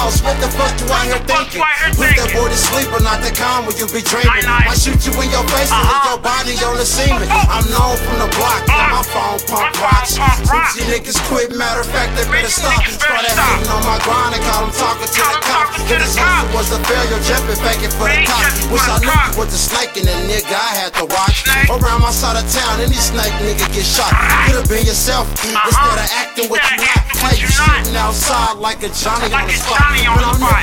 What the fuck you out here thinking? Put that boy to sleep or not the calm when you be dreaming. I shoot you in your face and leave your body on the semen. I'm known from the block, my phone pump rocks. Pussy niggas quit, matter of fact, they better stop. Started hating on my grind and call them talking to the cops. If this hustle was a failure, jumping faking for the cops. Wish I knew you was the snake and the nigga I had to watch. Around my side of town, any snake nigga get shot. Could've been yourself instead of acting what you not. Hey, you shooting outside like a Johnny on the spot.